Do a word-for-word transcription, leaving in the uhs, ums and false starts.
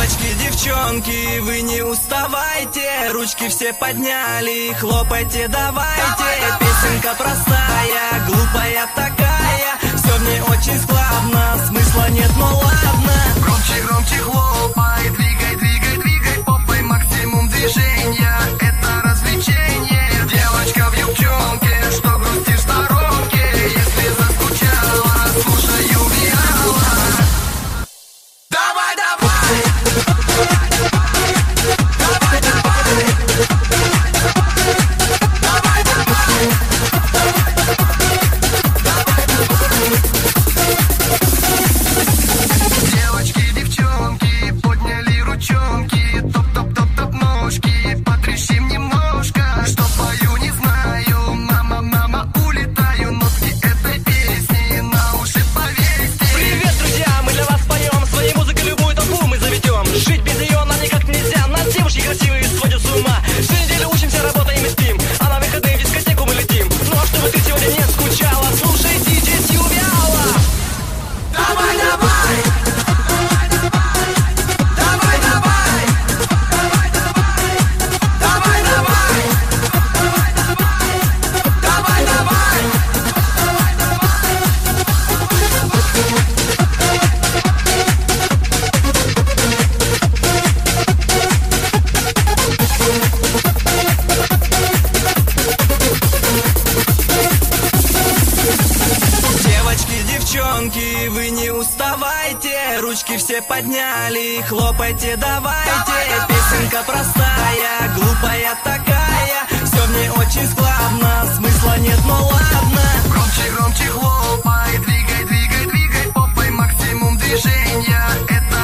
Девочки, девчонки, вы не уставайте, ручки все подняли, хлопайте, давайте. Давай, давай. Песенка простая, глупая такая, все в ней очень складно, смысла нет, но ладно. Громче, громче хлопай, двигай, двигай, двигай попой, максимум движения, это развлечение. Девочка в юбчонке, что грустишь в сторонке, если заскучала, слушай Ювиала. Давай, давай! Давай, давай! Давай, давай! Девочки, девчонки, подняли ручонки, топ-топ-топ-топ ножки, потрясим немножко, что пою, не знаю, мама, мама, улетаю, нотки этой песни на уши повесьте. Привет, друзья, мы для вас поем, своей музыкой любую толпу мы заведем. Жить без нее нам никак нельзя, нас девушки красивые сводят с ума. Всю неделю учимся, работаем и спим, а на выходные в дискотеку мы летим. Ну а чтобы ты сегодня не скучала, слушай диджей Ювиала. Давай, давай! Давай, давай! Давай, давай! Давай, давай! Девочки, девчонки, вы не уставайте, ручки все подняли, хлопайте, давайте. Давай, давай. Песенка простая, глупая такая, все в ней очень складно, смысла нет, но ладно. Громче, громче хлопай, двигай, двигай, двигай попой, максимум движения, это